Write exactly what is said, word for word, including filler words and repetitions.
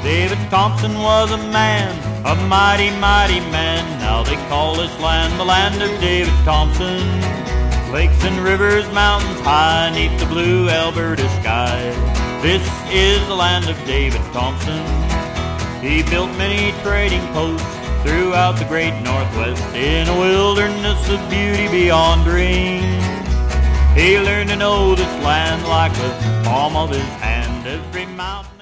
David Thompson was a man, a mighty, mighty man. Now they call this land the land of David Thompson. Lakes and rivers, mountains high, neath the blue Alberta sky. This is the land of David Thompson. He built many trading posts throughout the great Northwest, in a wilderness of beauty beyond dreams. He learned to know this land like the palm of his hand. Every mountain